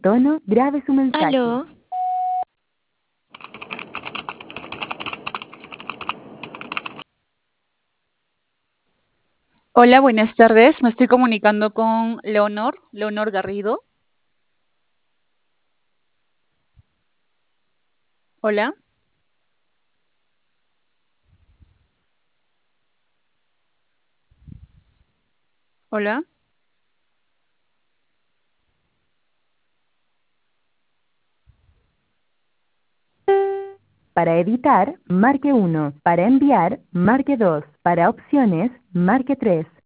tono, grabe su mensaje. Aló, Hola, buenas tardes. Me estoy comunicando con Leonor Garrido. Hola, hola. Para editar, marque 1. Para enviar, marque 2. Para opciones, marque 3.